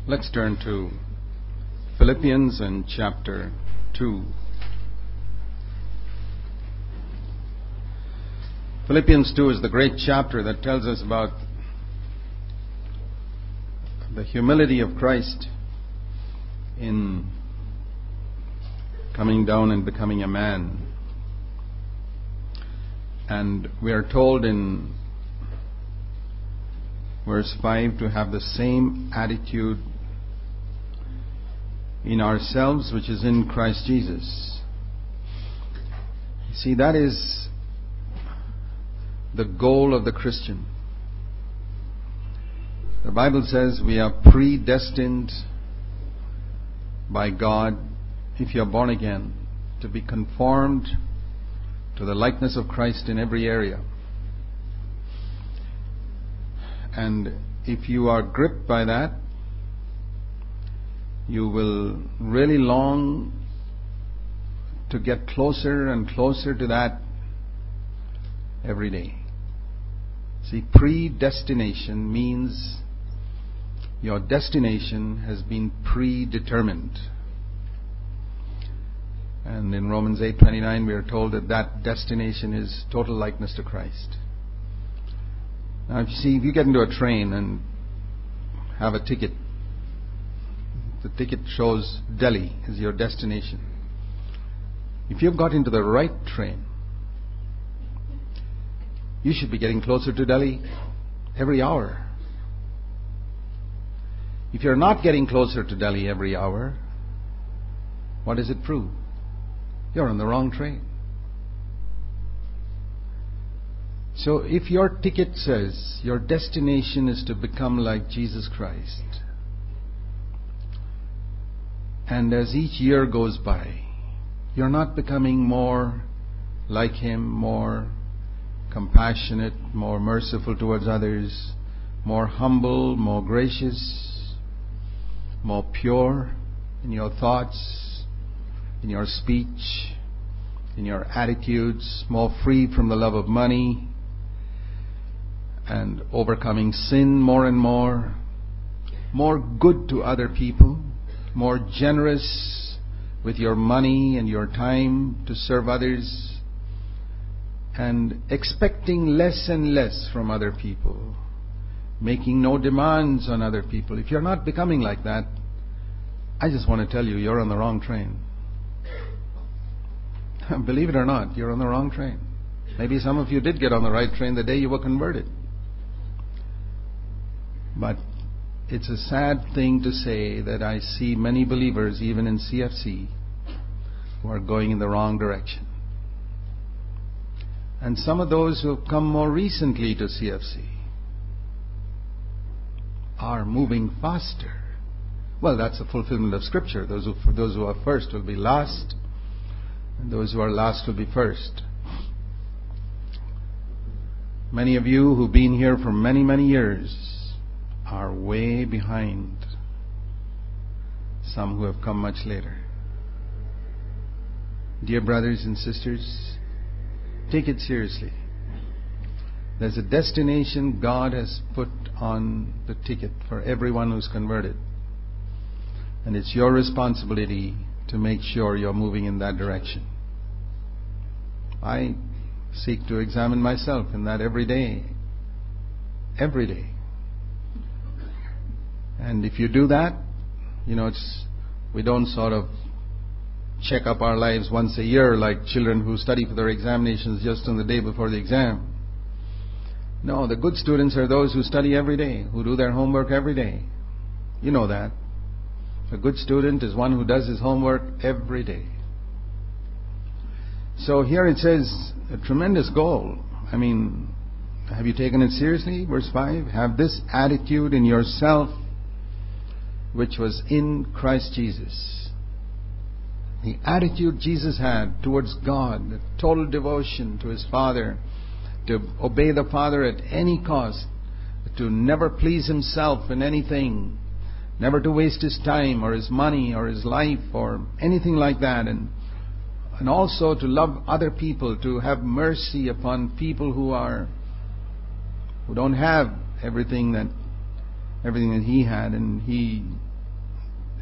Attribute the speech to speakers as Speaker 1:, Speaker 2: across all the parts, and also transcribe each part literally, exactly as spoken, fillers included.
Speaker 1: Let's turn to Philippians and chapter two. Philippians two is the great chapter that tells us about the humility of Christ in coming down and becoming a man. And we are told in verse five to have the same attitude in ourselves which is in Christ Jesus. See, that is the goal of the Christian. The Bible says we are predestined by God, if you are born again, to be conformed to the likeness of Christ in every area. And if you are gripped by that, you will really long to get closer and closer to that every day. See, predestination means your destination has been predetermined. And in Romans eight twenty-nine we are told that that destination is total likeness to Christ. Now, if you see, if you get into a train and have a ticket, the ticket shows Delhi as your destination. If you've got into the right train, you should be getting closer to Delhi every hour. If you're not getting closer to Delhi every hour, what does it prove? You're on the wrong train. So if your ticket says your destination is to become like Jesus Christ, and as each year goes by, you're not becoming more like Him, more compassionate, more merciful towards others, more humble, more gracious, more pure in your thoughts, in your speech, in your attitudes, more free from the love of money, and overcoming sin more and more, more good to other people, more generous with your money and your time to serve others, and expecting less and less from other people, making no demands on other people. If you're not becoming like that, I just want to tell you, you're on the wrong train. Believe it or not, you're on the wrong train. Maybe some of you did get on the right train the day you were converted. But it's a sad thing to say that I see many believers, even in C F C, who are going in the wrong direction. And some of those who have come more recently to C F C are moving faster. Well, that's a fulfillment of Scripture. Those who, for those who are first will be last, and those who are last will be first. Many of you who've been here for many, many years are way behind some who have come much later. Dear brothers and sisters, take it seriously. There's a destination God has put on the ticket for everyone who's converted. And it's your responsibility to make sure you're moving in that direction. I seek to examine myself in that every day. Every day. And if you do that, you know, it's we don't sort of check up our lives once a year like children who study for their examinations just on the day before the exam. No, the good students are those who study every day, who do their homework every day. You know that. A good student is one who does his homework every day. So here it says a tremendous goal. I mean, have you taken it seriously? Verse five, have this attitude in yourself which was in Christ Jesus. The attitude Jesus had towards God, the total devotion to His Father, to obey the Father at any cost, to never please Himself in anything, never to waste His time or His money or His life or anything like that, and and also to love other people, to have mercy upon people who are who don't have everything that everything that He had, and He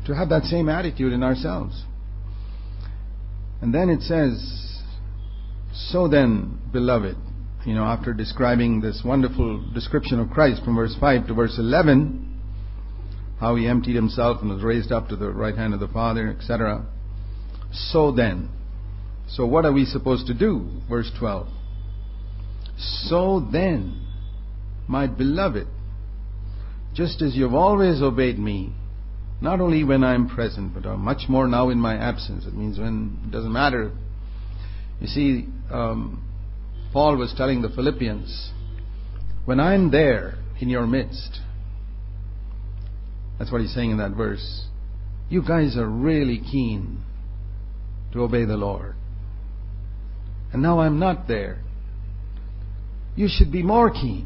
Speaker 1: to have that same attitude in ourselves. And then it says, so then, beloved, you know, after describing this wonderful description of Christ from verse five to verse eleven, how he emptied himself and was raised up to the right hand of the Father, et cetera. So then, so what are we supposed to do? Verse twelve. So then, my beloved, just as you've always obeyed me, not only when I'm present, but much more now in my absence. It means when it doesn't matter. You see, um, Paul was telling the Philippians, when I'm there in your midst, that's what he's saying in that verse, you guys are really keen to obey the Lord. And now I'm not there. You should be more keen.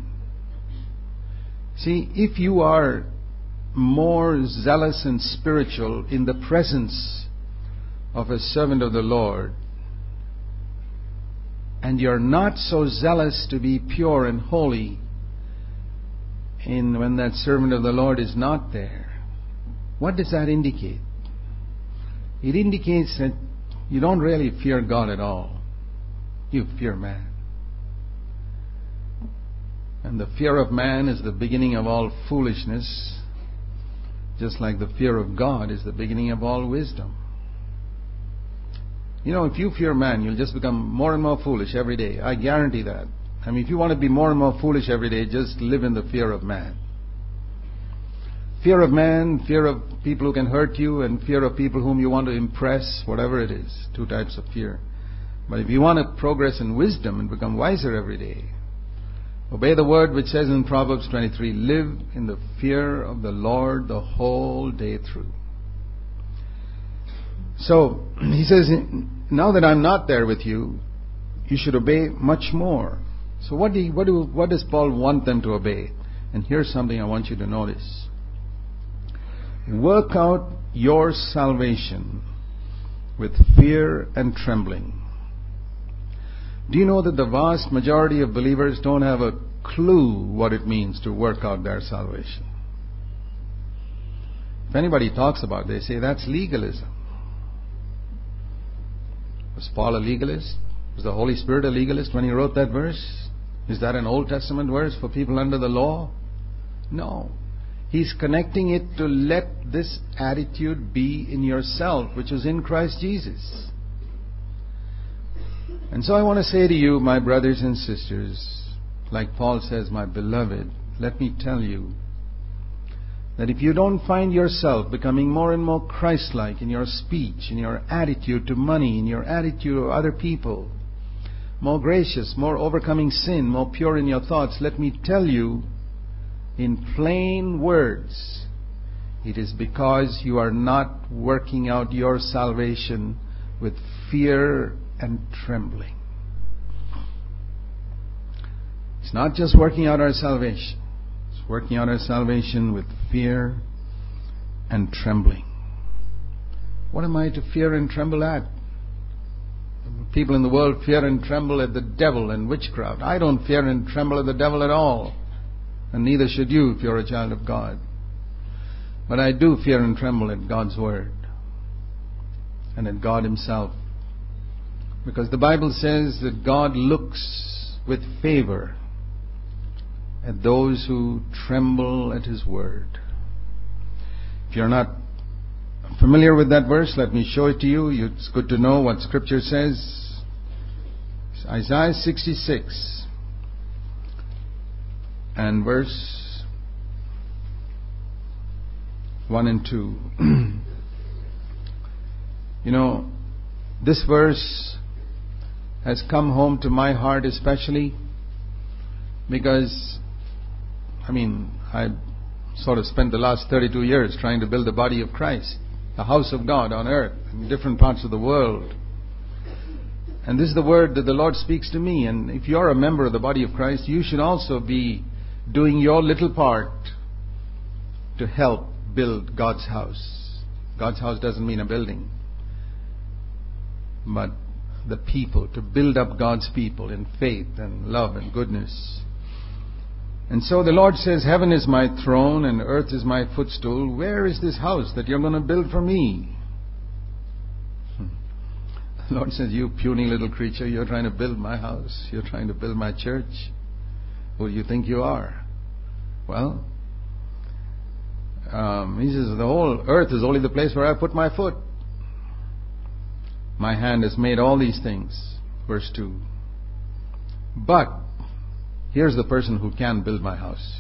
Speaker 1: See, if you are more zealous and spiritual in the presence of a servant of the Lord, and you're not so zealous to be pure and holy in when that servant of the Lord is not there, what does that indicate? It indicates that you don't really fear God at all. You fear man. And the fear of man is the beginning of all foolishness, just like the fear of God is the beginning of all wisdom. You know, if you fear man, you'll just become more and more foolish every day. I guarantee that. I mean, if you want to be more and more foolish every day, just live in the fear of man. Fear of man, fear of people who can hurt you, and fear of people whom you want to impress, whatever it is. Two types of fear. But if you want to progress in wisdom and become wiser every day, obey the word which says in Proverbs twenty-three, live in the fear of the Lord the whole day through. So, he says, now that I'm not there with you, you should obey much more. So what, do you, what, do, what does Paul want them to obey? And here's something I want you to notice. Work out your salvation with fear and trembling. Do you know that the vast majority of believers don't have a clue what it means to work out their salvation? If anybody talks about it, they say that's legalism. Was Paul a legalist? Was the Holy Spirit a legalist when he wrote that verse? Is that an Old Testament verse for people under the law? No. He's connecting it to let this attitude be in yourself, which is in Christ Jesus. And so I want to say to you, my brothers and sisters, like Paul says, my beloved, let me tell you that if you don't find yourself becoming more and more Christ-like in your speech, in your attitude to money, in your attitude to other people, more gracious, more overcoming sin, more pure in your thoughts, let me tell you in plain words, it is because you are not working out your salvation with fear and trembling. It's not just working out our salvation. It's working out our salvation with fear and trembling. What am I to fear and tremble at? People in the world fear and tremble at the devil and witchcraft. I don't fear and tremble at the devil at all. And neither should you if you're a child of God. But I do fear and tremble at God's Word and at God Himself. Because the Bible says that God looks with favor at those who tremble at His Word. If you're not familiar with that verse, let me show it to you. It's good to know what Scripture says. It's Isaiah sixty-six and verse one and two. You know, this verse has come home to my heart especially because, I mean, I sort of spent the last thirty-two years trying to build the body of Christ, the house of God on earth, in different parts of the world. And this is the word that the Lord speaks to me. And if you're a member of the body of Christ, you should also be doing your little part to help build God's house. God's house doesn't mean a building, but the people, to build up God's people in faith and love and goodness. And so the Lord says, heaven is my throne and earth is my footstool. Where is this house that you're going to build for me? The Lord says, you puny little creature, you're trying to build my house. You're trying to build my church. Who do you think you are? Well, um, he says, the whole earth is only the place where I put my foot. My hand has made all these things. Verse two. But here's the person who can build my house.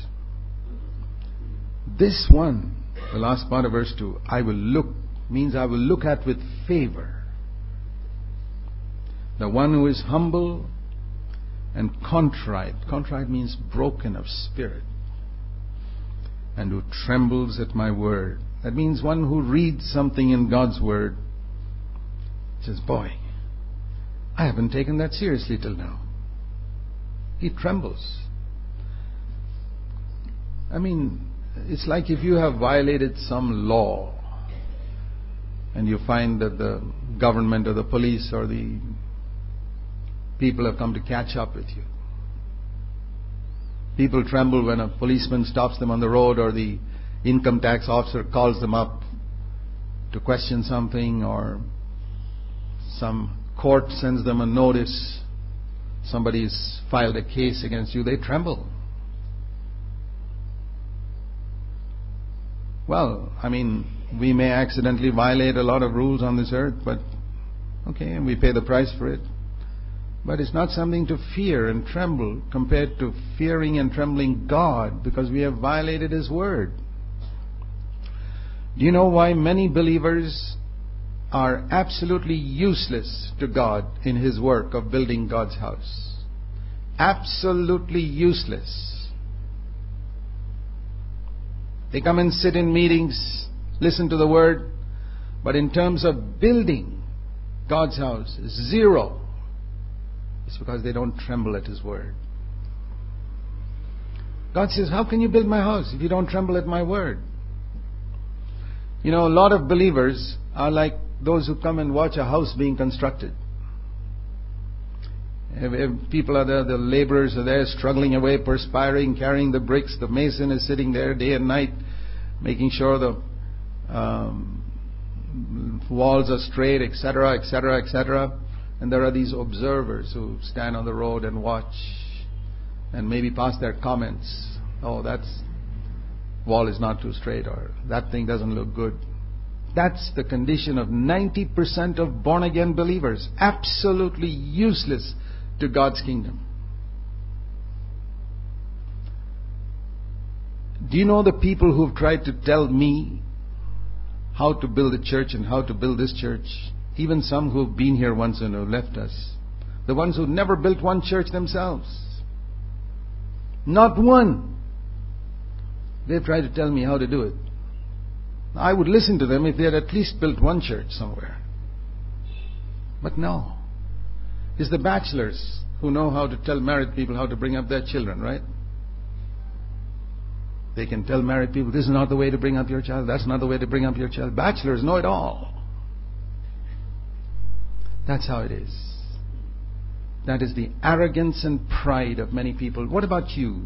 Speaker 1: This one, the last part of verse two, I will look, means I will look at with favor. The one who is humble and contrite. Contrite means broken of spirit. And who trembles at my word. That means one who reads something in God's word. Says, boy, I haven't taken that seriously till now. He trembles. I mean, it's like if you have violated some law and you find that the government or the police or the people have come to catch up with you. People tremble when a policeman stops them on the road or the income tax officer calls them up to question something, or some court sends them a notice. Somebody's filed a case against you. They tremble. Well, I mean, we may accidentally violate a lot of rules on this earth, but okay, and we pay the price for it. But it's not something to fear and tremble compared to fearing and trembling God, because we have violated His word. Do you know why many believers are absolutely useless to God in His work of building God's house? Absolutely useless. They come and sit in meetings, listen to the word, but in terms of building God's house, zero. It's because they don't tremble at His word. God says, how can you build my house if you don't tremble at my word? You know, a lot of believers are like those who come and watch a house being constructed. If, if people are there, the laborers are there struggling away, perspiring, carrying the bricks. The mason is sitting there day and night, making sure the um, walls are straight, et cetera, et cetera, et cetera. And there are these observers who stand on the road and watch and maybe pass their comments. Oh, that wall is not too straight, or that thing doesn't look good. That's the condition of ninety percent of born-again believers. Absolutely useless to God's kingdom. Do you know the people who've tried to tell me how to build a church and how to build this church? Even some who've been here once and have left us. The ones who never built one church themselves. Not one. They've tried to tell me how to do it. I would listen to them if they had at least built one church somewhere. But no. It's the bachelors who know how to tell married people how to bring up their children, right? They can tell married people, this is not the way to bring up your child, that's not the way to bring up your child. Bachelors know it all. That's how it is. That is the arrogance and pride of many people. What about you?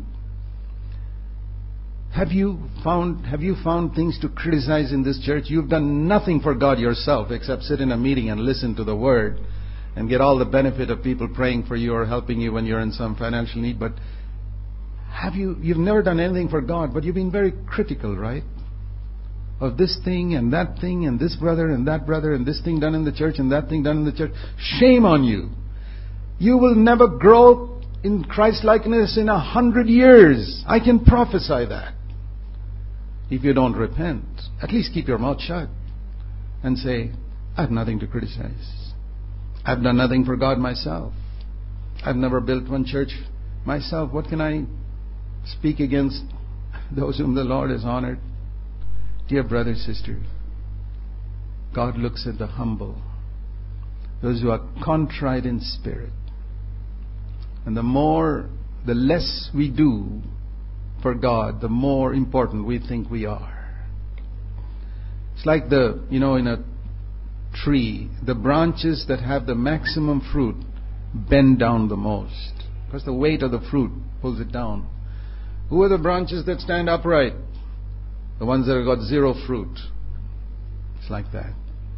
Speaker 1: Have you found have you found things to criticize in this church? You've done nothing for God yourself except sit in a meeting and listen to the word and get all the benefit of people praying for you or helping you when you're in some financial need. But have you you've never done anything for God, but you've been very critical, right? Of this thing and that thing and this brother and that brother and this thing done in the church and that thing done in the church. Shame on you. You will never grow in Christ-likeness in a hundred years. I can prophesy that. If you don't repent, at least keep your mouth shut and say, I have nothing to criticize. I've done nothing for God myself. I've never built one church myself. What can I speak against those whom the Lord has honored? Dear brother, sister, God looks at the humble, those who are contrite in spirit. And the more, the less we do for God, the more important we think we are. It's like the, you know, in a tree, the branches that have the maximum fruit bend down the most, because the weight of the fruit pulls it down. Who are the branches that stand upright? The ones that have got zero fruit. It's like that.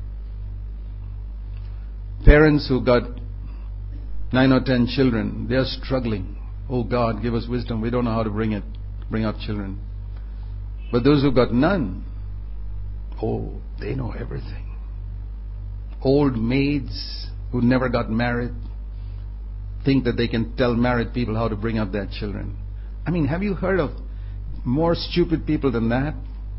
Speaker 1: Parents who got nine or ten children, they are struggling. Oh God, give us wisdom. We don't know how to bring it, bring up children. But those who got none, oh, they know everything. Old maids who never got married think that they can tell married people how to bring up their children. I mean, have you heard of more stupid people than that?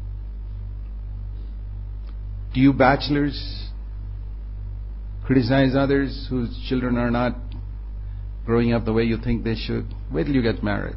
Speaker 1: Do you bachelors criticize others whose children are not growing up the way you think they should? Wait till you get married.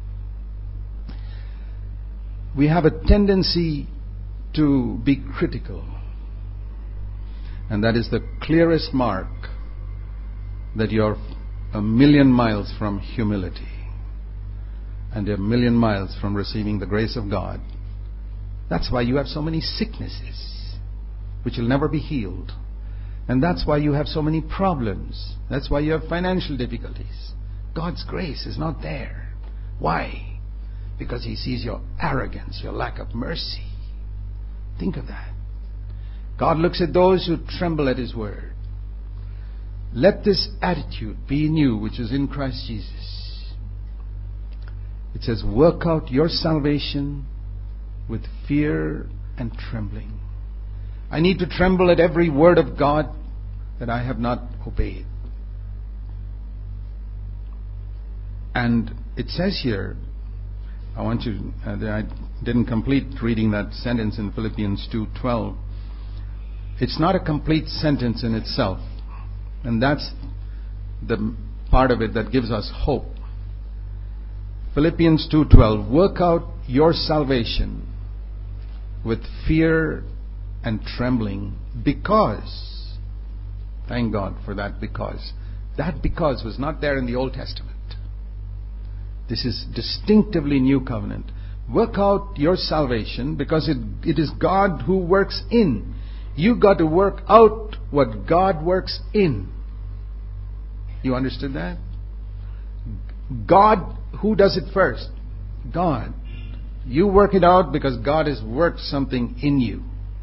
Speaker 1: We have a tendency to be critical. And that is the clearest mark that you're a million miles from humility and a million miles from receiving the grace of God. That's why you have so many sicknesses which will never be healed. And that's why you have so many problems. That's why you have financial difficulties. God's grace is not there. Why? Because He sees your arrogance, your lack of mercy. Think of that. God looks at those who tremble at His word. Let this attitude be in you, which is in Christ Jesus. It says, work out your salvation with fear and trembling. I need to tremble at every word of God that I have not obeyed. And it says here, I want you, uh, I didn't complete reading that sentence in Philippians two twelve. It's not a complete sentence in itself. And that's the part of it that gives us hope. Philippians two twelve, work out your salvation with fear and trembling, because, thank God for that because. That because was not there in the Old Testament. This is distinctively New Covenant. Work out your salvation because it, it is God who works in. You got to work out what God works in. You understood that? God, who does it first? God. You work it out because God has worked something in you.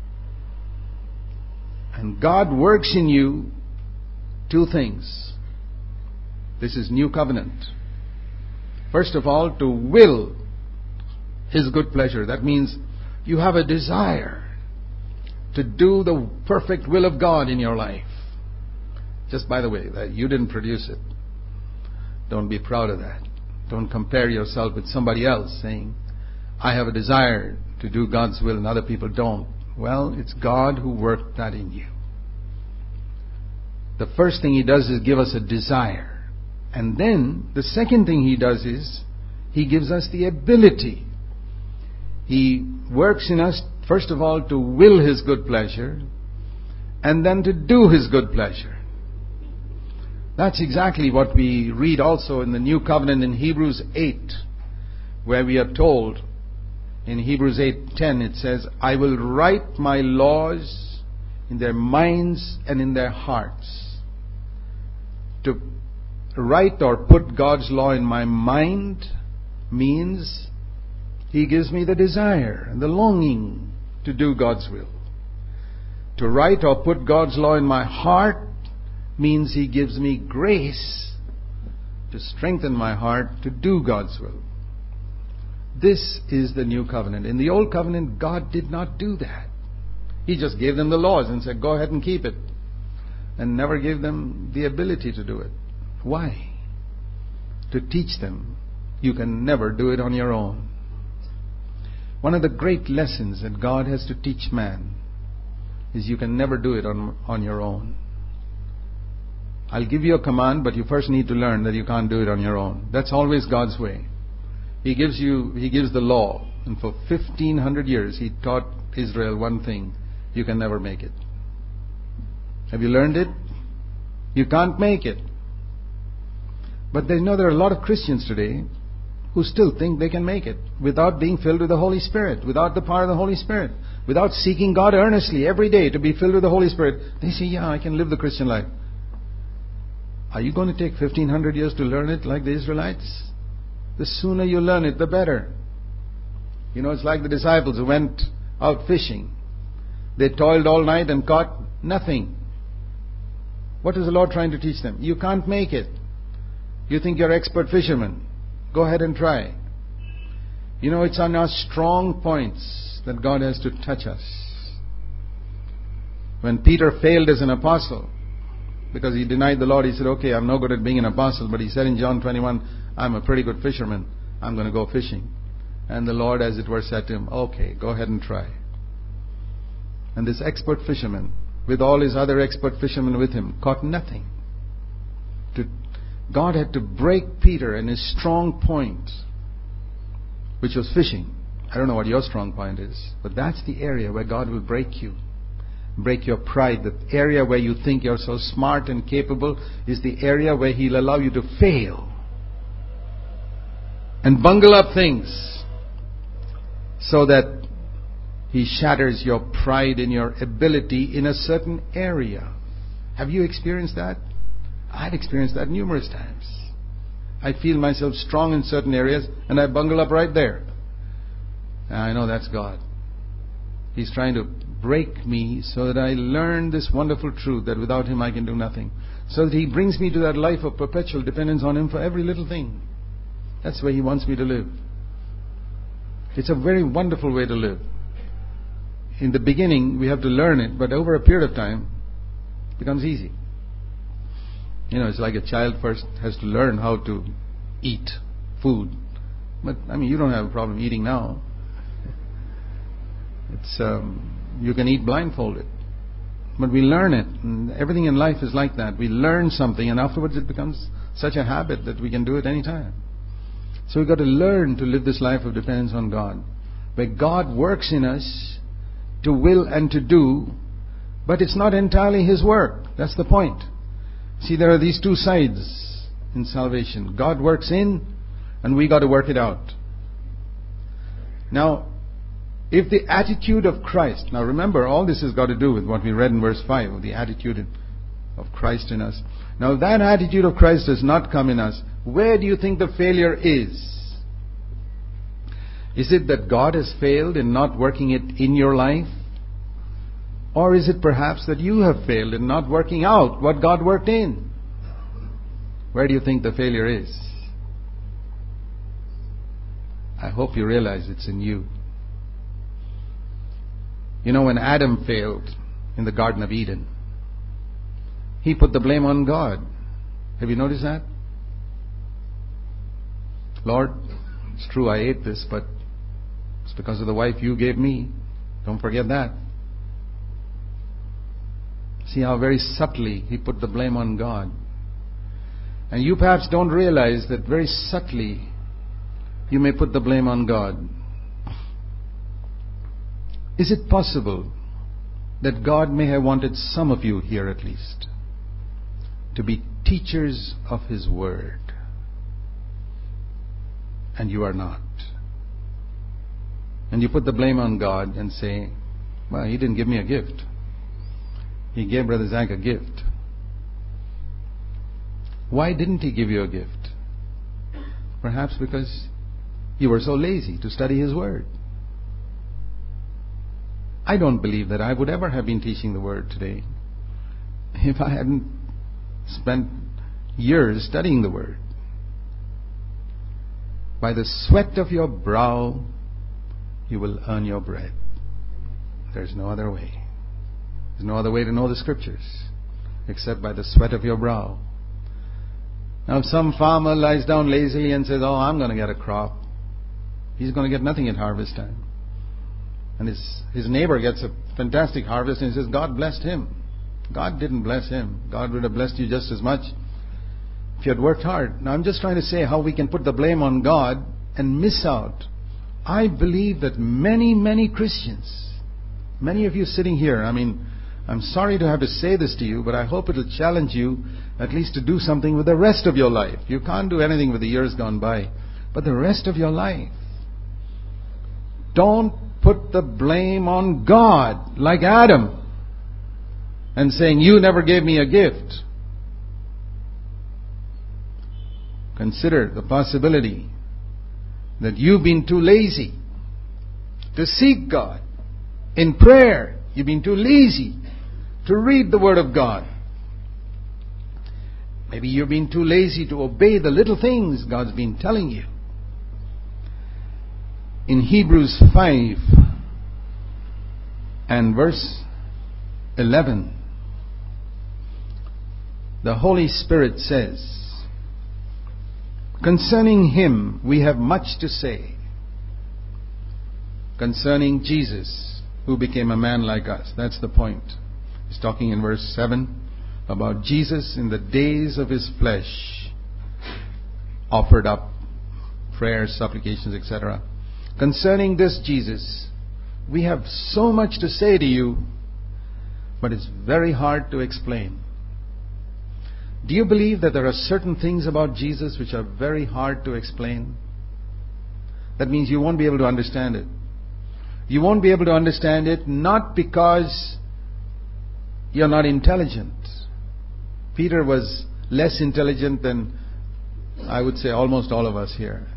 Speaker 1: And God works in you two things. This is New Covenant. First of all, to will His good pleasure. That means you have a desire to do the perfect will of God in your life. Just by the way, that you didn't produce it. Don't be proud of that. Don't compare yourself with somebody else saying, I have a desire to do God's will and other people don't. Well, it's God who worked that in you. The first thing He does is give us a desire. And then the second thing He does is He gives us the ability. He works in us, first of all, to will His good pleasure, and then to do His good pleasure. That's exactly what we read also in the New Covenant in Hebrews eight, where we are told in Hebrews eight ten, it says, I will write my laws in their minds and in their hearts. To write or put God's law in my mind means He gives me the desire and the longing to do God's will. To write or put God's law in my heart means He gives me grace to strengthen my heart to do God's will. This is the New Covenant. In the Old Covenant, God did not do that. He just gave them the laws and said, go ahead and keep it. And never gave them the ability to do it. Why? To teach them you can never do it on your own. One of the great lessons that God has to teach man is you can never do it on, on your own. I'll give you a command, but you first need to learn that you can't do it on your own. That's always God's way. He gives you, He gives the law. And for fifteen hundred years, He taught Israel one thing. You can never make it. Have you learned it? You can't make it. But they know there are a lot of Christians today who still think they can make it without being filled with the Holy Spirit, without the power of the Holy Spirit, without seeking God earnestly every day to be filled with the Holy Spirit. They say, yeah, I can live the Christian life. Are you going to take fifteen hundred years to learn it like the Israelites? The sooner you learn it, the better. You know, it's like the disciples who went out fishing. They toiled all night and caught nothing. What is the Lord trying to teach them? You can't make it. You think you're expert fishermen. Go ahead and try. You know, it's on our strong points that God has to touch us. When Peter failed as an apostle, because he denied the Lord, he said, okay, I'm no good at being an apostle, but he said in John twenty-one, I'm a pretty good fisherman. I'm going to go fishing. And the Lord, as it were, said to him, okay, go ahead and try. And this expert fisherman, with all his other expert fishermen with him, caught nothing. To, God had to break Peter and his strong point, which was fishing. I don't know what your strong point is, but that's the area where God will break you. Break your pride. The area where you think you're so smart and capable is the area where He'll allow you to fail and bungle up things so that He shatters your pride in your ability in a certain area. Have you experienced that? I've experienced that numerous times. I feel myself strong in certain areas and I bungle up right there. And I know that's God. He's trying to break me so that I learn this wonderful truth that without Him I can do nothing. So that He brings me to that life of perpetual dependence on Him for every little thing. That's where He wants me to live. It's a very wonderful way to live. In the beginning we have to learn it, but over a period of time it becomes easy. You know, it's like a child first has to learn how to eat food. But, I mean, you don't have a problem eating now. It's um, you can eat blindfolded. But we learn it. And everything in life is like that. We learn something and afterwards it becomes such a habit that we can do it anytime. So we've got to learn to live this life of dependence on God, where God works in us to will and to do, but it's not entirely His work. That's the point. See, there are these two sides in salvation. God works in, and we got to work it out. Now, if the attitude of Christ, now remember, all this has got to do with what we read in verse five, of the attitude of Christ in us. Now, if that attitude of Christ does not come in us, where do you think the failure is? Is it that God has failed in not working it in your life? Or is it perhaps that you have failed in not working out what God worked in? Where do you think the failure is? I hope you realize it's in you. You know, when Adam failed in the Garden of Eden, he put the blame on God. Have you noticed that? Lord, it's true I ate this, but it's because of the wife you gave me. Don't forget that. See how very subtly he put the blame on God. And you perhaps don't realize that very subtly you may put the blame on God. Is it possible that God may have wanted some of you here at least to be teachers of His Word, and you are not? And you put the blame on God and say, well, He didn't give me a gift. He gave Brother Zach a gift. Why didn't He give you a gift? Perhaps because you were so lazy to study His Word. I don't believe that I would ever have been teaching the Word today if I hadn't spent years studying the Word. By the sweat of your brow you will earn your bread. There's no other way. There's no other way to know the Scriptures except by the sweat of your brow. Now if some farmer lies down lazily and says, oh, I'm going to get a crop, he's going to get nothing at harvest time. And his, his neighbor gets a fantastic harvest and he says, God blessed him. God didn't bless him. God would have blessed you just as much if you had worked hard. Now I'm just trying to say how we can put the blame on God and miss out. I believe that many, many Christians, many of you sitting here, I mean, I'm sorry to have to say this to you, but I hope it'll challenge you at least to do something with the rest of your life. You can't do anything with the years gone by, but the rest of your life. Don't put the blame on God like Adam and saying, you never gave me a gift. Consider the possibility that you've been too lazy to seek God in prayer. You've been too lazy to read the Word of God. Maybe you've been too lazy to obey the little things God's been telling you. In Hebrews five and verse eleven, the Holy Spirit says, concerning Him we have much to say. Concerning Jesus, who became a man like us. That's the point. He's talking in verse seven about Jesus in the days of His flesh, offered up prayers, supplications, et cetera. Concerning this Jesus, we have so much to say to you, but it's very hard to explain. Do you believe that there are certain things about Jesus which are very hard to explain? That means you won't be able to understand it. You won't be able to understand it not because you're not intelligent. Peter was less intelligent than, I would say, almost all of us here.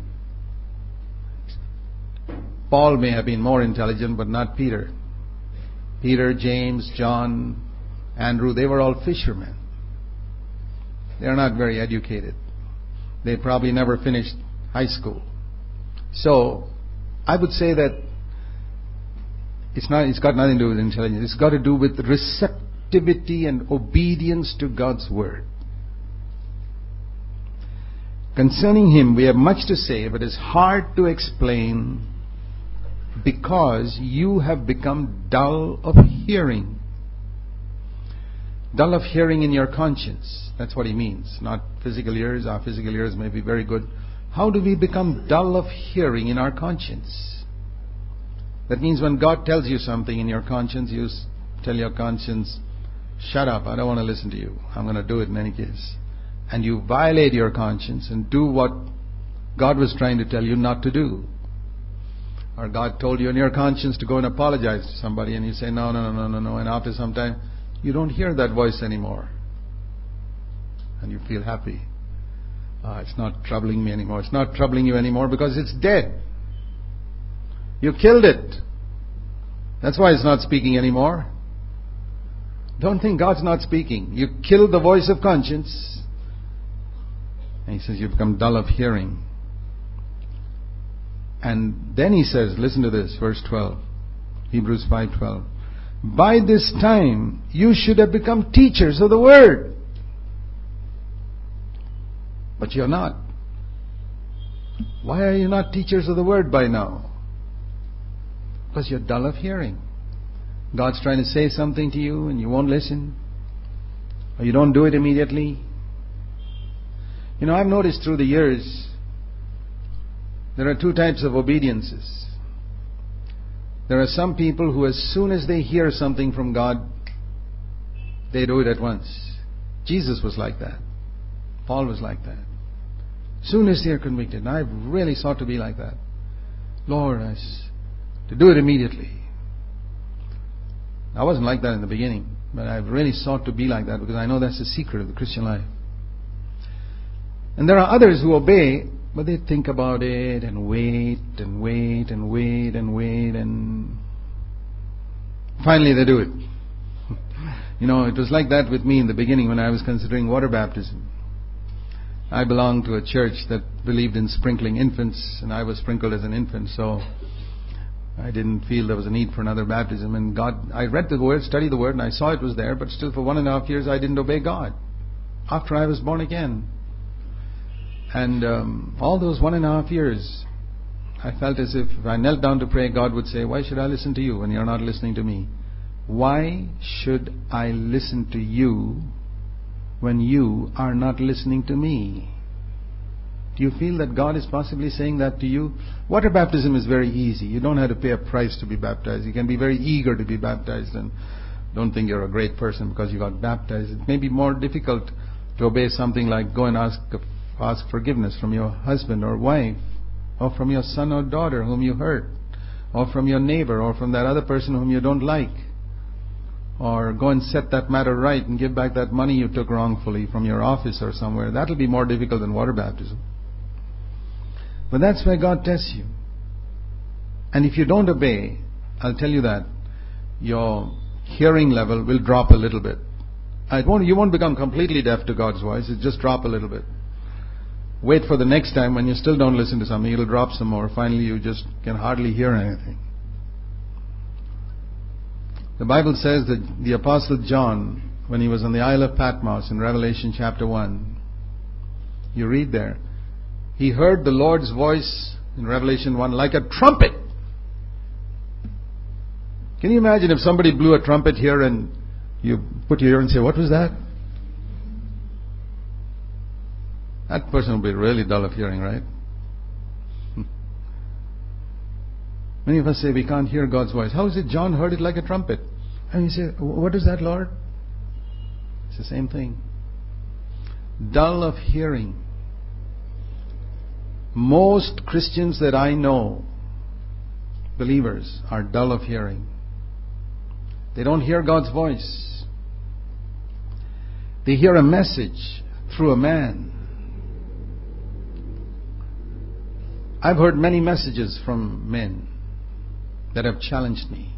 Speaker 1: Paul may have been more intelligent, but not Peter. Peter, James, John, Andrew, they were all fishermen. They're not very educated. They probably never finished high school. So, I would say that it's not, it's got nothing to do with intelligence. It's got to do with receptivity and obedience to God's Word. Concerning Him, we have much to say, but it's hard to explain because you have become dull of hearing. Dull of hearing in your conscience. That's what he means. Not physical ears. Our physical ears may be very good. How do we become dull of hearing in our conscience? That means when God tells you something in your conscience, you tell your conscience, shut up, I don't want to listen to you. I'm going to do it in any case. And you violate your conscience and do what God was trying to tell you not to do. Or God told you in your conscience to go and apologize to somebody, and you say, no, no, no, no, no, no. And after some time, you don't hear that voice anymore. And you feel happy. Ah, it's not troubling me anymore. It's not troubling you anymore because it's dead. You killed it. That's why it's not speaking anymore. Don't think God's not speaking. You killed the voice of conscience. And He says you become dull of hearing. And then He says, listen to this, verse twelve. Hebrews five twelve. By this time you should have become teachers of the Word. But you're not. Why are you not teachers of the Word by now? Because you're dull of hearing. God's trying to say something to you and you won't listen. Or you don't do it immediately. You know, I've noticed through the years, there are two types of obediences. There are some people who as soon as they hear something from God, they do it at once. Jesus was like that. Paul was like that. Soon as they are convicted, and I've really sought to be like that. Lord, I to do it immediately. I wasn't like that in the beginning, but I've really sought to be like that because I know that's the secret of the Christian life. And there are others who obey, but they think about it and wait and wait and wait and wait and finally they do it. You know, it was like that with me in the beginning when I was considering water baptism. I belonged to a church that believed in sprinkling infants, and I was sprinkled as an infant, so I didn't feel there was a need for another baptism. And God, I read the Word, studied the Word, and I saw it was there, but still for one and a half years I didn't obey God after I was born again. And um, all those one and a half years, I felt as if if I knelt down to pray, God would say, why should I listen to you when you're not listening to me? Why should I listen to you when you are not listening to me? Do you feel that God is possibly saying that to you? Water baptism is very easy. You don't have to pay a price to be baptized. You can be very eager to be baptized and don't think you're a great person because you got baptized. It may be more difficult to obey something like go and ask ask forgiveness from your husband or wife, or from your son or daughter whom you hurt, or from your neighbor, or from that other person whom you don't like, or go and set that matter right and give back that money you took wrongfully from your office or somewhere. That'll be more difficult than water baptism. But that's where God tests you. And if you don't obey, I'll tell you that your hearing level will drop a little bit. It won't, you won't become completely deaf to God's voice. It'll just drop a little bit. Wait for the next time when you still don't listen to something. It'll drop some more. Finally, you just can hardly hear anything. The Bible says that the Apostle John, when he was on the Isle of Patmos in Revelation chapter one, you read there, he heard the Lord's voice in Revelation one like a trumpet. Can you imagine if somebody blew a trumpet here and you put your ear and say, what was that? That person will be really dull of hearing, right? Many of us say we can't hear God's voice. How is it John heard it like a trumpet? And you say, what is that, Lord? It's the same thing. Dull of hearing. Most Christians that I know, believers, are dull of hearing. They don't hear God's voice. They hear a message through a man. I've heard many messages from men that have challenged me.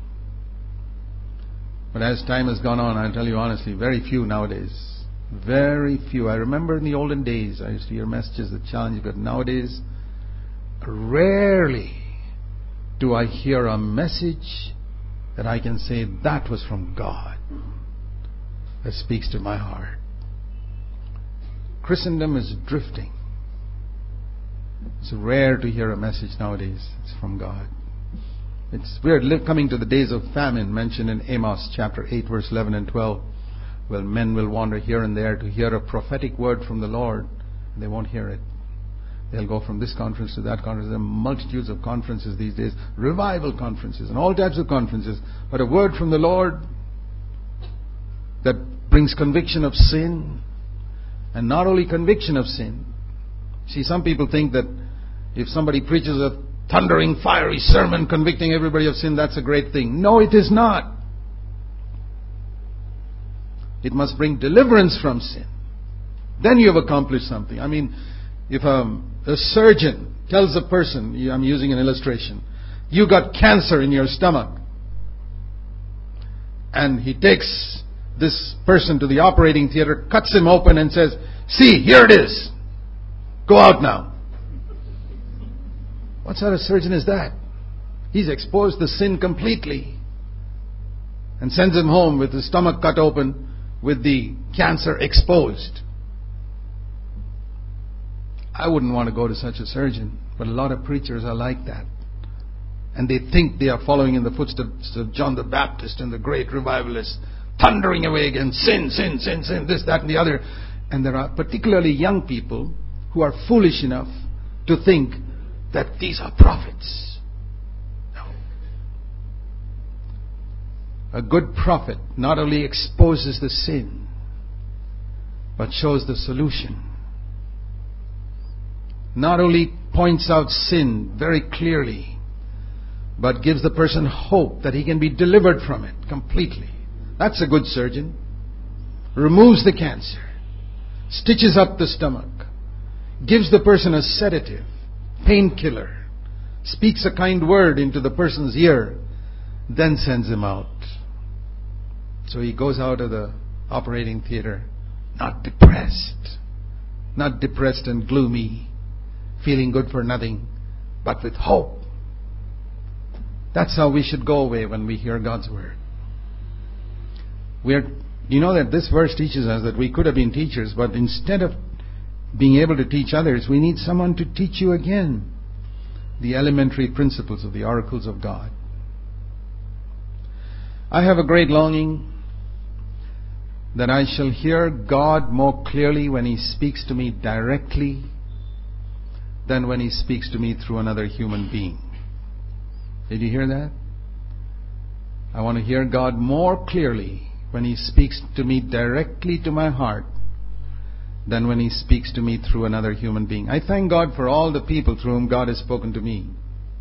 Speaker 1: But as time has gone on, I'll tell you honestly, very few nowadays. Very few. I remember in the olden days, I used to hear messages that challenged me, but nowadays, rarely do I hear a message that I can say that was from God, that speaks to my heart. Christendom is drifting. It's rare to hear a message nowadays. It's from God. It's we're coming to the days of famine mentioned in Amos chapter eight, verse eleven and twelve. Well, men will wander here and there to hear a prophetic word from the Lord. They won't hear it. They'll go from this conference to that conference. There are multitudes of conferences these days, revival conferences and all types of conferences. But a word from the Lord that brings conviction of sin, and not only conviction of sin. See, some people think that if somebody preaches a thundering, fiery sermon convicting everybody of sin, that's a great thing. No, it is not. It must bring deliverance from sin. Then you have accomplished something. I mean, if a, a surgeon tells a person, I'm using an illustration, you got cancer in your stomach, and he takes this person to the operating theater, cuts him open and says, see, here it is. Go out now. What sort of surgeon is that? He's exposed the sin completely and sends him home with his stomach cut open with the cancer exposed. I wouldn't want to go to such a surgeon, but a lot of preachers are like that. And they think they are following in the footsteps of John the Baptist and the great revivalists, thundering away against sin, sin, sin, sin, this, that, and the other. And there are particularly young people who are foolish enough to think that these are prophets. No. A good prophet not only exposes the sin, but shows the solution. Not only points out sin very clearly, but gives the person hope that he can be delivered from it completely. That's a good surgeon. Removes the cancer, stitches up the stomach, gives the person a sedative, painkiller, speaks a kind word into the person's ear, then sends him out. So he goes out of the operating theater not depressed, not depressed and gloomy, feeling good for nothing, but with hope. That's how we should go away when we hear God's word. We're, you know that this verse teaches us that we could have been teachers, but instead of being able to teach others, we need someone to teach you again the elementary principles of the oracles of God. I have a great longing that I shall hear God more clearly when He speaks to me directly than when He speaks to me through another human being. Did you hear that? I want to hear God more clearly when He speaks to me directly to my heart than when He speaks to me through another human being. I thank God for all the people through whom God has spoken to me.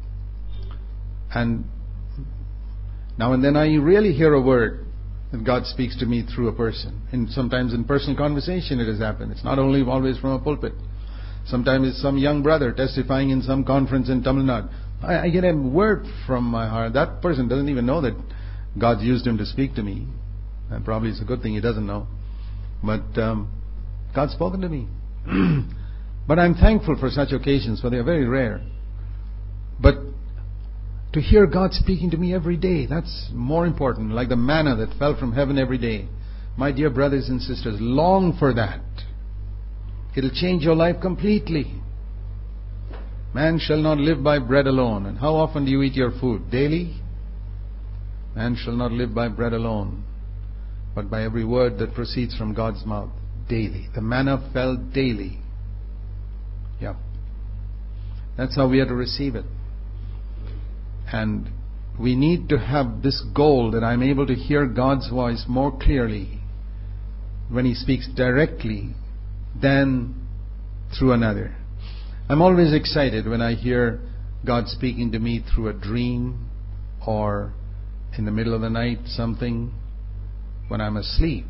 Speaker 1: And now and then I really hear a word that God speaks to me through a person. And sometimes in personal conversation it has happened. It's not only always from a pulpit. Sometimes it's some young brother testifying in some conference in Tamil Nadu. I, I get a word from my heart. That person doesn't even know that God's used him to speak to me. And probably it's a good thing he doesn't know. But um, God's spoken to me. But I'm thankful for such occasions, for they are very rare. But to hear God speaking to me every day, that's more important. Like the manna that fell from heaven every day. My dear brothers and sisters, long for that. It'll change your life completely. Man shall not live by bread alone. And how often do you eat your food? Daily? Man shall not live by bread alone, but by every word that proceeds from God's mouth. Daily. The manna fell daily. Yeah. That's how we are to receive it. And we need to have this goal that I'm able to hear God's voice more clearly when He speaks directly than through another. I'm always excited when I hear God speaking to me through a dream or in the middle of the night something when I'm asleep.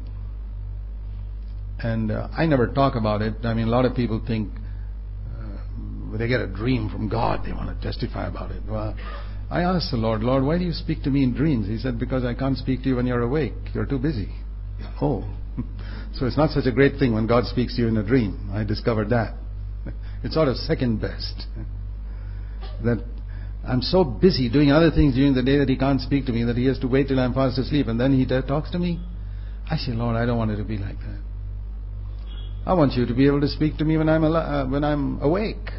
Speaker 1: And uh, I never talk about it. I mean, a lot of people think uh, when they get a dream from God, they want to testify about it. Well, I asked the Lord, Lord, why do you speak to me in dreams? He said, because I can't speak to you when you're awake. You're too busy. Oh, so it's not such a great thing when God speaks to you in a dream. I discovered that. It's sort of second best. That I'm so busy doing other things during the day that He can't speak to me, that He has to wait till I'm fast asleep and then He t- talks to me. I say, Lord, I don't want it to be like that. I want you to be able to speak to me when I'm al- uh, when I'm awake.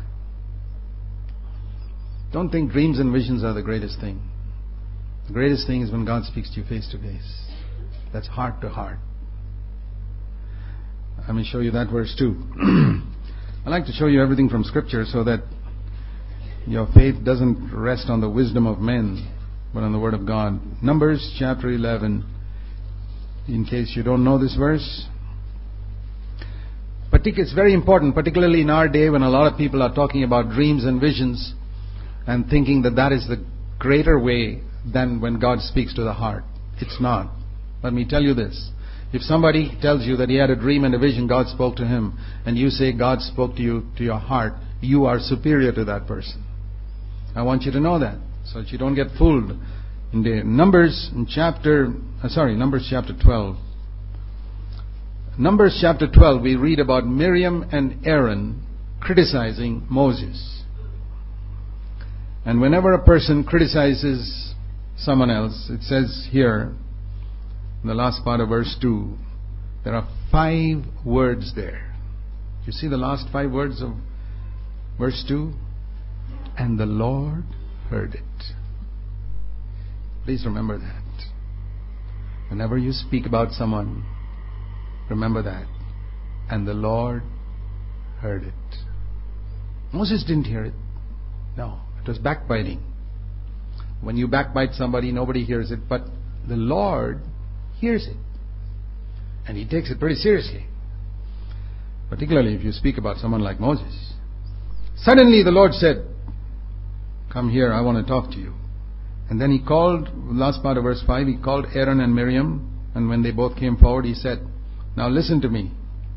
Speaker 1: Don't think dreams and visions are the greatest thing. The greatest thing is when God speaks to you face to face. That's heart to heart. Let me show you that verse too. I like to show you everything from Scripture so that your faith doesn't rest on the wisdom of men, but on the Word of God. Numbers chapter eleven. In case you don't know this verse. Partic- it's very important, particularly in our day when a lot of people are talking about dreams and visions and thinking that that is the greater way than when God speaks to the heart. It's not. Let me tell you this. If somebody tells you that he had a dream and a vision, God spoke to him, and you say God spoke to you, to your heart, you are superior to that person. I want you to know that, so that you don't get fooled. In the Numbers in chapter, uh, sorry, Numbers chapter twelve. Numbers chapter twelve, we read about Miriam and Aaron criticizing Moses. And whenever a person criticizes someone else, it says here, in the last part of verse two, there are five words there. You see the last five words of verse two? And the Lord heard it. Please remember that. Whenever you speak about someone, remember that. And the Lord heard it. Moses didn't hear it. No, it was backbiting. When you backbite somebody, nobody hears it, but the Lord hears it. And He takes it pretty seriously. Particularly if you speak about someone like Moses. Suddenly the Lord said, come here, I want to talk to you. And then He called, last part of verse five, He called Aaron and Miriam. And when they both came forward, He said, now listen to me.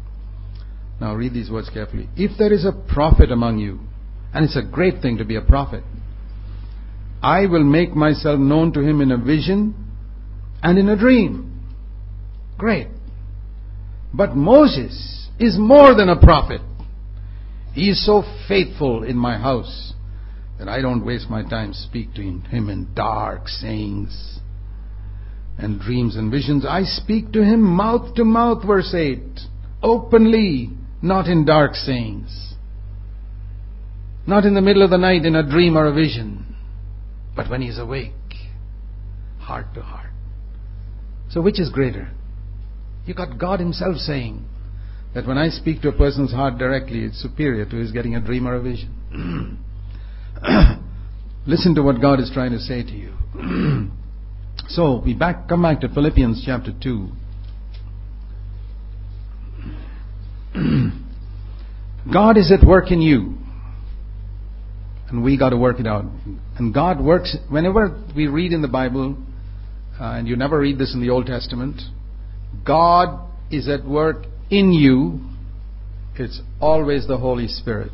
Speaker 1: Now read these words carefully. If there is a prophet among you, and it's a great thing to be a prophet, I will make myself known to him in a vision and in a dream. Great. But Moses is more than a prophet. He is so faithful in my house that I don't waste my time speaking to him in dark sayings and dreams and visions. I speak to him mouth to mouth, verse eight, openly, not in dark sayings, not in the middle of the night in a dream or a vision, but when he's awake, heart to heart. So which is greater? You got God Himself saying that when I speak to a person's heart directly, it's superior to his getting a dream or a vision. Listen to what God is trying to say to you. So we back come back to Philippians chapter two. God is at work in you, and we got to work it out. And God works whenever we read in the Bible, uh, and you never read this in the Old Testament. God is at work in you It's always the Holy Spirit.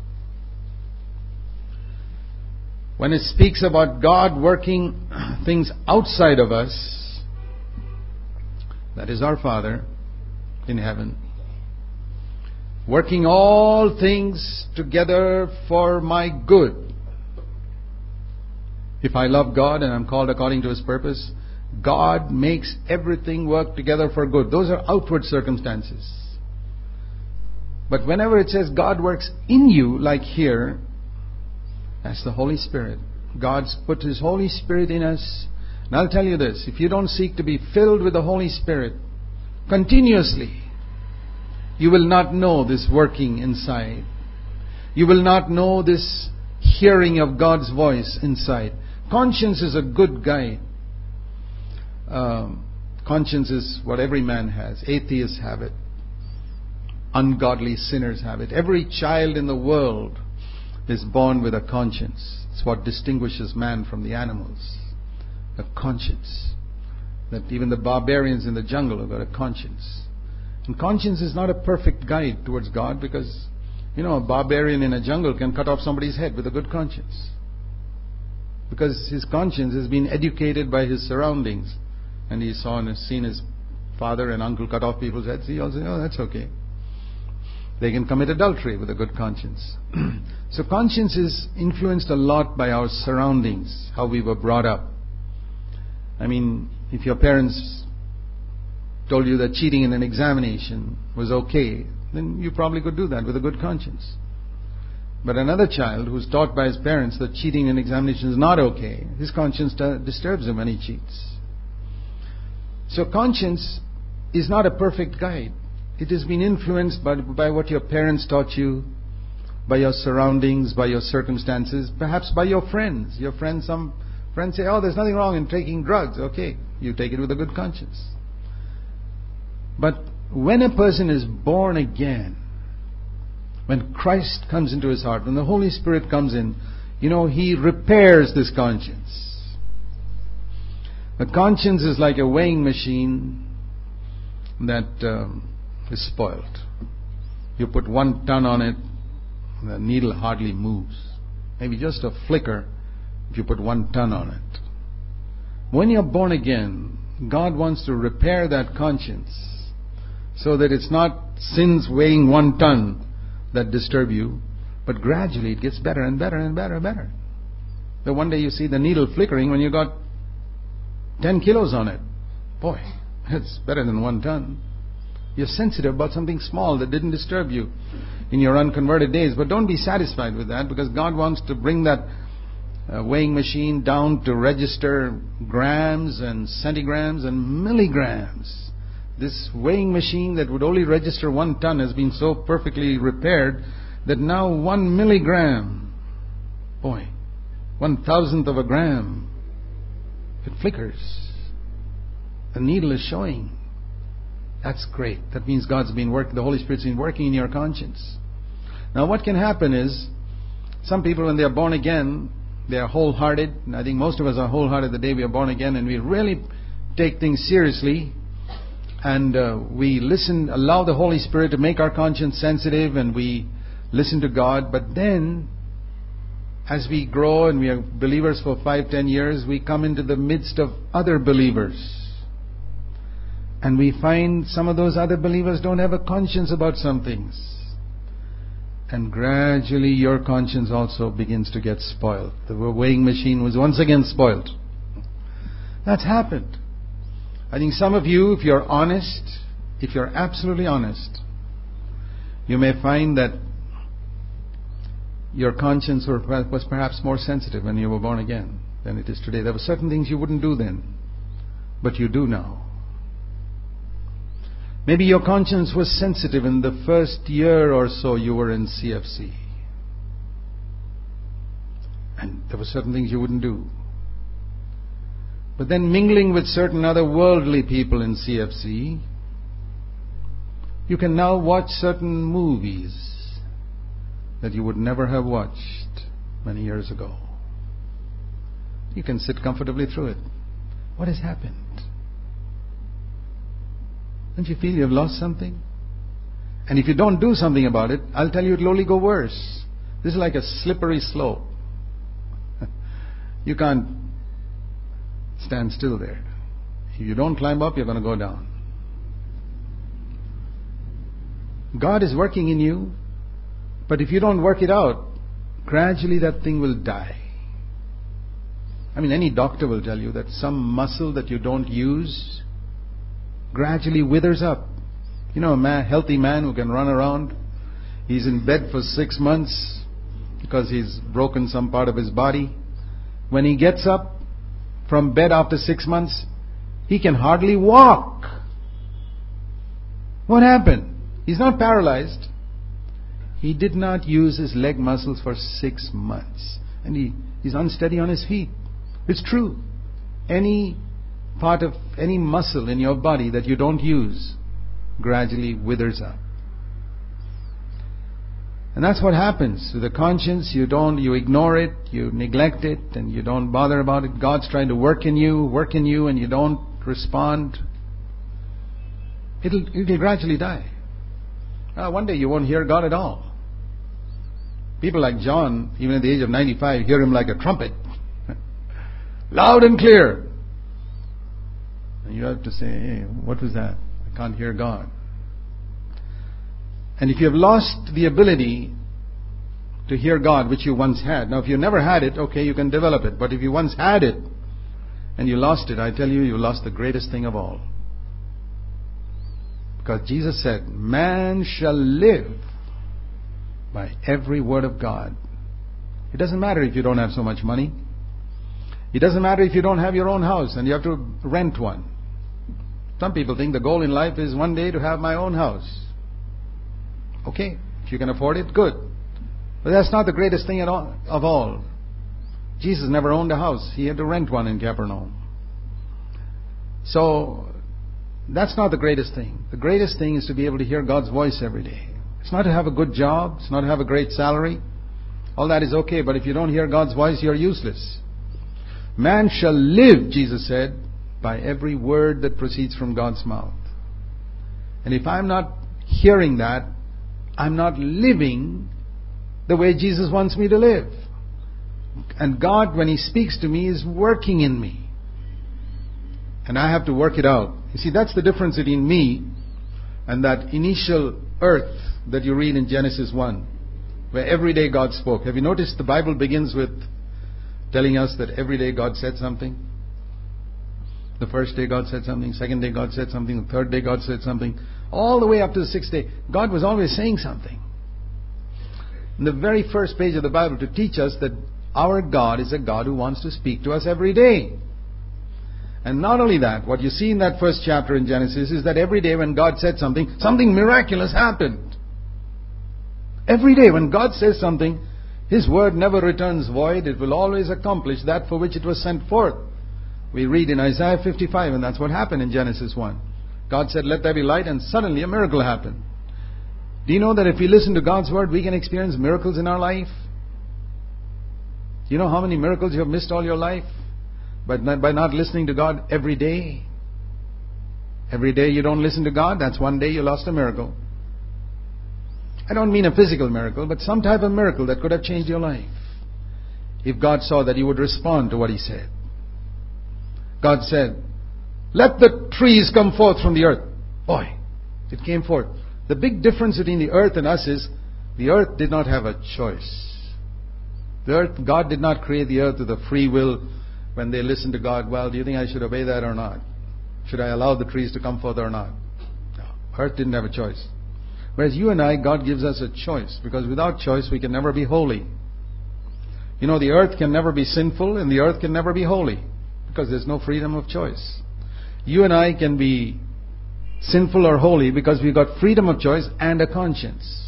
Speaker 1: When it speaks about God working things outside of us, that is our Father in heaven, working all things together for my good. If I love God and I'm called according to His purpose, God makes everything work together for good. Those are outward circumstances. But whenever it says God works in you, like here, that's the Holy Spirit. God's put His Holy Spirit in us. And I'll tell you this, if you don't seek to be filled with the Holy Spirit continuously, you will not know this working inside. You will not know this hearing of God's voice inside. Conscience is a good guide. Um, conscience is what every man has. Atheists have it. Ungodly sinners have it. Every child in the world is born with a conscience. It's what distinguishes man from the animals. A conscience. That even the barbarians in the jungle have got a conscience. And conscience is not a perfect guide towards God, because, you know, a barbarian in a jungle can cut off somebody's head with a good conscience. Because his conscience has been educated by his surroundings. And he saw and has seen his father and uncle cut off people's heads. He also, oh, that's okay. They can commit adultery with a good conscience. So conscience is influenced a lot by our surroundings, how we were brought up. I mean, if your parents told you that cheating in an examination was okay, then you probably could do that with a good conscience. But another child who's taught by his parents that cheating in an examination is not okay, his conscience disturbs him when he cheats. So conscience is not a perfect guide. It has been influenced by, by what your parents taught you, by your surroundings, by your circumstances, perhaps by your friends. Your friends, some friends say, oh, there's nothing wrong in taking drugs. Okay, you take it with a good conscience. But when a person is born again, when Christ comes into his heart, when the Holy Spirit comes in, you know, He repairs this conscience. A conscience is like a weighing machine that um, is spoiled. You put one ton on it, the needle hardly moves. Maybe just a flicker if you put one ton on it. When you're born again, God wants to repair that conscience so that it's not sins weighing one ton that disturb you, but gradually it gets better and better and better and better. But one day you see the needle flickering when you got ten kilos on it. Boy, that's better than one ton. You're sensitive about something small that didn't disturb you in your unconverted days. But don't be satisfied with that, because God wants to bring that uh, weighing machine down to register grams and centigrams and milligrams. This weighing machine that would only register one ton has been so perfectly repaired that now one milligram, boy, one thousandth of a gram, it flickers. The needle is showing. That's great. That means God's been working, the Holy Spirit's been working in your conscience. Now what can happen is, some people when they are born again, they are wholehearted. And I think most of us are wholehearted the day we are born again, and we really take things seriously. And uh, we listen, allow the Holy Spirit to make our conscience sensitive, and we listen to God. But then, as we grow and we are believers for five, ten years, we come into the midst of other believers. And we find some of those other believers don't have a conscience about some things. And gradually your conscience also begins to get spoiled. The weighing machine was once again spoiled. That's happened. I think some of you, if you're honest, if you're absolutely honest, you may find that your conscience was perhaps more sensitive when you were born again than it is today. There were certain things you wouldn't do then, but you do now. Maybe your conscience was sensitive in the first year or so you were in C F C. And there were certain things you wouldn't do. But then mingling with certain other worldly people in C F C, you can now watch certain movies that you would never have watched many years ago. You can sit comfortably through it. What has happened? Don't you feel you've lost something? And if you don't do something about it, I'll tell you it'll only go worse. This is like a slippery slope. You can't stand still there. If you don't climb up, you're going to go down. God is working in you, but if you don't work it out, gradually that thing will die. I mean, any doctor will tell you that some muscle that you don't use gradually withers up. You know, a man, healthy man who can run around, he's in bed for six months because he's broken some part of his body. When he gets up from bed after six months, he can hardly walk. What happened? He's not paralyzed. He did not use his leg muscles for six months. And he, he's unsteady on his feet. It's true. Any part of any muscle in your body that you don't use gradually withers up. And that's what happens to the conscience. You don't, you ignore it, you neglect it, and you don't bother about it. God's trying to work in you, work in you, and you don't respond. It'll, it'll gradually die. Uh, one day you won't hear God at all. People like John, even at the age of ninety-five, hear him like a trumpet. Loud and clear. And you have to say, hey, what was that? I can't hear God. And if you have lost the ability to hear God, which you once had. Now, if you never had it, okay, you can develop it. But if you once had it and you lost it, I tell you, you lost the greatest thing of all. Because Jesus said, man shall live by every word of God. It doesn't matter if you don't have so much money. It doesn't matter if you don't have your own house and you have to rent one. Some people think the goal in life is one day to have my own house. Okay, if you can afford it, good. But that's not the greatest thing at all, of all. Jesus never owned a house. He had to rent one in Capernaum. So, that's not the greatest thing. The greatest thing is to be able to hear God's voice every day. It's not to have a good job. It's not to have a great salary. All that is okay, but if you don't hear God's voice, you're useless. Man shall live, Jesus said, by every word that proceeds from God's mouth. And if I'm not hearing that, I'm not living the way Jesus wants me to live. And God, when He speaks to me, is working in me. And I have to work it out. You see, that's the difference between me and that initial earth that you read in Genesis one, where every day God spoke. Have you noticed the Bible begins with telling us that every day God said something? The first day God said something, second day God said something, the third day God said something, all the way up to the sixth day. God was always saying something. In the very first page of the Bible to teach us that our God is a God who wants to speak to us every day. And not only that, what you see in that first chapter in Genesis is that every day when God said something, something miraculous happened. Every day when God says something, His word never returns void. It will always accomplish that for which it was sent forth. We read in Isaiah fifty-five, and that's what happened in Genesis one. God said, let there be light, and suddenly a miracle happened. Do you know that if we listen to God's word, we can experience miracles in our life? Do you know how many miracles you have missed all your life? But not, by not listening to God every day. Every day you don't listen to God, that's one day you lost a miracle. I don't mean a physical miracle, but some type of miracle that could have changed your life. If God saw that you would respond to what He said. God said, let the trees come forth from the earth. Boy, it came forth. The big difference between the earth and us is the earth did not have a choice. The earth, God did not create the earth with a free will when they listened to God. Well, do you think I should obey that or not? Should I allow the trees to come forth or not? No. Earth didn't have a choice. Whereas you and I, God gives us a choice. Because without choice, we can never be holy. You know, the earth can never be sinful and the earth can never be holy. Because there's no freedom of choice. You and I can be sinful or holy because we've got freedom of choice and a conscience.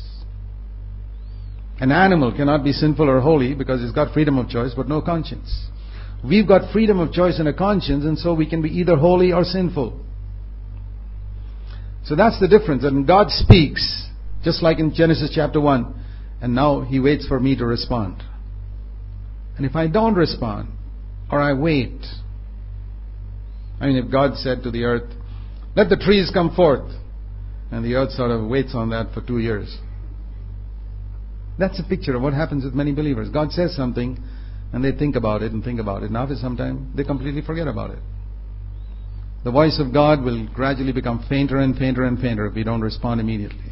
Speaker 1: An animal cannot be sinful or holy because it's got freedom of choice but no conscience. We've got freedom of choice and a conscience, and so we can be either holy or sinful. So that's the difference. And God speaks, just like in Genesis chapter one, and now He waits for me to respond. And if I don't respond, or I wait, I mean, if God said to the earth, let the trees come forth, And the earth sort of waits on that for two years. That's a picture of what happens with many believers. God says something, and they think about it and think about it. And after some time, they completely forget about it. The voice of God will gradually become fainter and fainter and fainter if we don't respond immediately.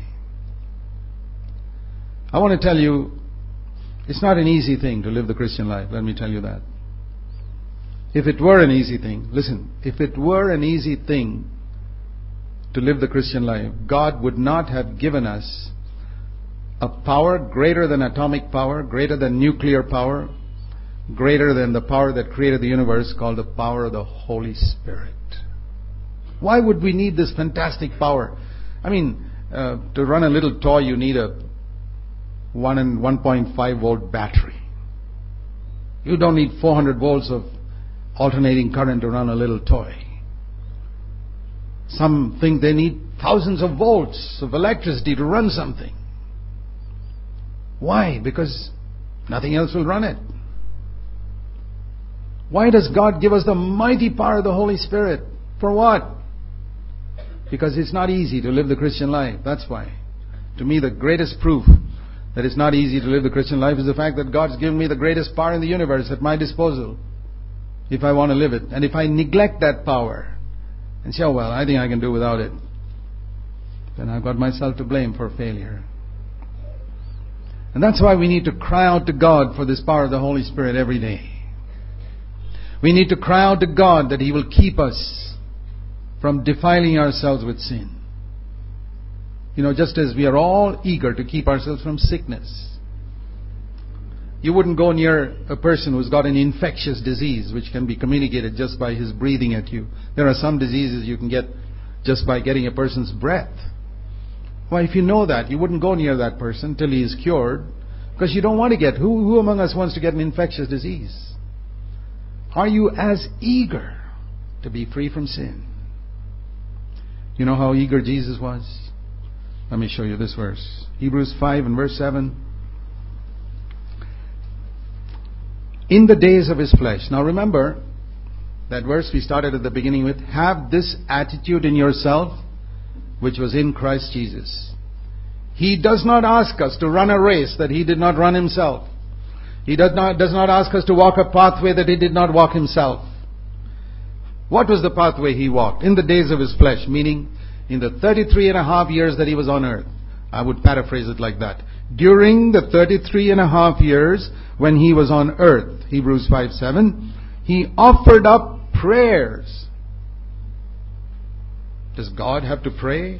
Speaker 1: I want to tell you, it's not an easy thing to live the Christian life. Let me tell you that. If it were an easy thing, listen, if it were an easy thing to live the Christian life, God would not have given us a power greater than atomic power, greater than nuclear power, greater than the power that created the universe, called the power of the Holy Spirit. Why would we need this fantastic power? I mean, uh, to run a little toy, you need a one and one point five volt battery. You don't need four hundred volts of alternating current to run a little toy. Some think they need thousands of volts of electricity to run something. Why? Because nothing else will run it. Why does God give us the mighty power of the Holy Spirit? For what? Because it's not easy to live the Christian life. That's why. To me, the greatest proof that it's not easy to live the Christian life is the fact that God's given me the greatest power in the universe at my disposal, if I want to live it. And if I neglect that power and say, oh well, I think I can do without it, then I've got myself to blame for failure. And that's why we need to cry out to God for this power of the Holy Spirit every day. We need to cry out to God that He will keep us from defiling ourselves with sin. You know, just as we are all eager to keep ourselves from sickness. You wouldn't go near a person who's got an infectious disease which can be communicated just by his breathing at you. There are some diseases you can get just by getting a person's breath. Why, if you know that, you wouldn't go near that person till he is cured, because you don't want to get, who, who among us wants to get an infectious disease? Are you as eager to be free from sin? You know how eager Jesus was? Let me show you this verse. Hebrews five and verse seven. In the days of His flesh. Now remember, that verse we started at the beginning with, have this attitude in yourself, which was in Christ Jesus. He does not ask us to run a race that He did not run Himself. He does not, does not ask us to walk a pathway that He did not walk Himself. What was the pathway He walked? In the days of His flesh, meaning in the thirty-three and a half years that He was on earth. I would paraphrase it like that. During the thirty-three and a half years when He was on earth, Hebrews five seven, He offered up prayers. Does God have to pray?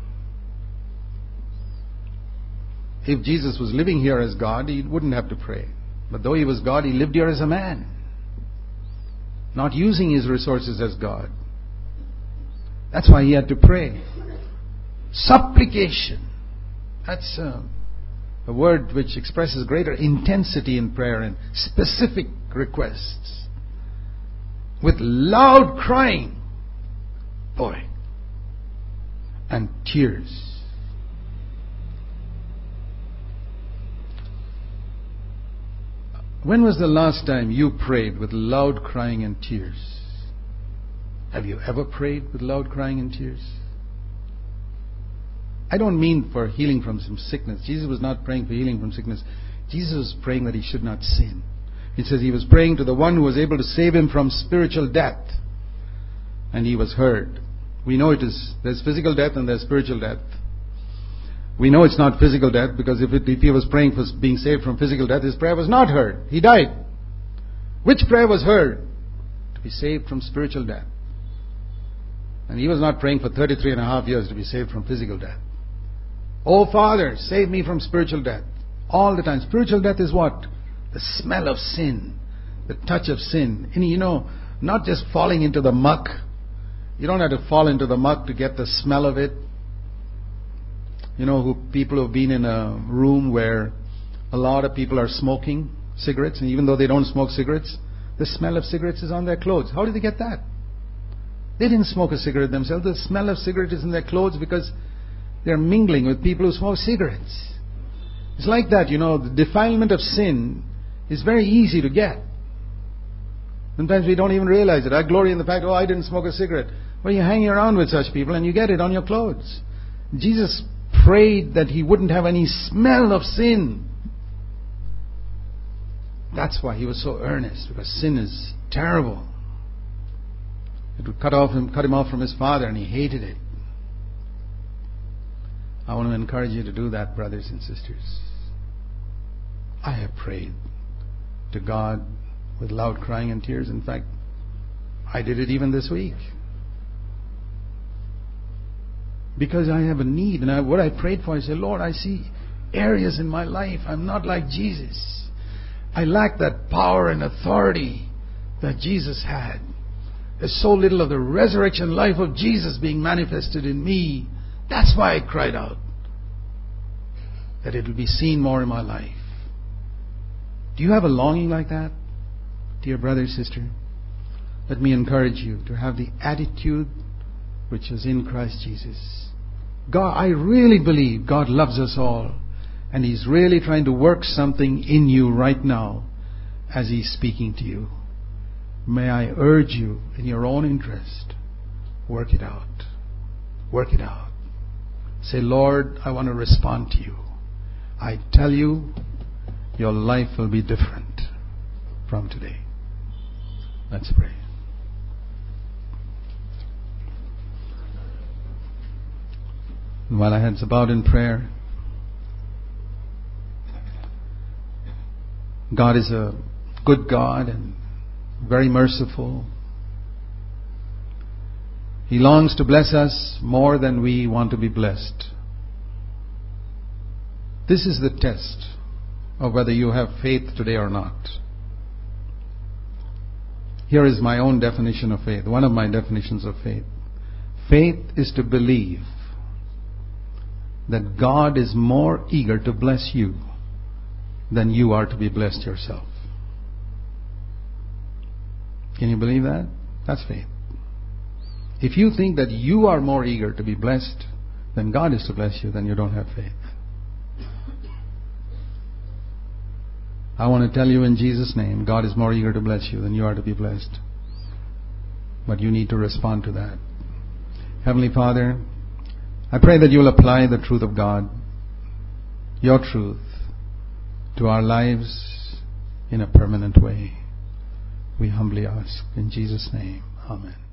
Speaker 1: If Jesus was living here as God, He wouldn't have to pray. But though He was God, He lived here as a man, not using His resources as God. That's why He had to pray. Supplication. That's uh, a word which expresses greater intensity in prayer and specific requests. With loud crying. Boy. And tears. When was the last time you prayed with loud crying and tears? Have you ever prayed with loud crying and tears? I don't mean for healing from some sickness. Jesus was not praying for healing from sickness. Jesus was praying that he should not sin. It says he was praying to the one who was able to save him from spiritual death. And he was heard. We know it is, there's physical death and there's spiritual death. We know it's not physical death because if, it, if he was praying for being saved from physical death, his prayer was not heard. He died. Which prayer was heard? To be saved from spiritual death. And he was not praying for thirty-three and a half years to be saved from physical death. Oh Father, save me from spiritual death. All the time. Spiritual death is what? The smell of sin. The touch of sin. And you know, not just falling into the muck. You don't have to fall into the muck to get the smell of it. You know, who people who have been in a room where a lot of people are smoking cigarettes, and even though they don't smoke cigarettes, the smell of cigarettes is on their clothes. How did they get that? They didn't smoke a cigarette themselves. The smell of cigarette is in their clothes because they're mingling with people who smoke cigarettes. It's like that, you know, the defilement of sin is very easy to get. Sometimes we don't even realize it. I glory in the fact, oh, I didn't smoke a cigarette. Well, you're hanging around with such people and you get it on your clothes. Jesus prayed that he wouldn't have any smell of sin. That's why he was so earnest, because sin is terrible. It would cut off him, cut him off from his Father, and he hated it. I want to encourage you to do that, brothers and sisters. I have prayed to God with loud crying and tears. In fact, I did it even this week. Because I have a need, and I, what I prayed for, I said, Lord, I see areas in my life I'm not like Jesus. I lack that power and authority that Jesus had. There's so little of the resurrection life of Jesus being manifested in me. That's why I cried out, that it will be seen more in my life. Do you have a longing like that, dear brother, sister? Let me encourage you to have the attitude which is in Christ Jesus. God, I really believe God loves us all, and He's really trying to work something in you right now as He's speaking to you. May I urge you, in your own interest, work it out. Work it out. Say, Lord, I want to respond to you. I tell you, your life will be different from today. Let's pray. And while our heads are bowed in prayer, God is a good God and very merciful. He longs to bless us more than we want to be blessed. This is the test of whether you have faith today or not. Here is my own definition of faith, one of my definitions of faith. Faith is to believe that God is more eager to bless you than you are to be blessed yourself. Can you believe that? That's faith. If you think that you are more eager to be blessed than God is to bless you, then you don't have faith. I want to tell you in Jesus' name, God is more eager to bless you than you are to be blessed. But you need to respond to that. Heavenly Father, I pray that you will apply the truth of God, your truth, to our lives in a permanent way. We humbly ask in Jesus' name. Amen.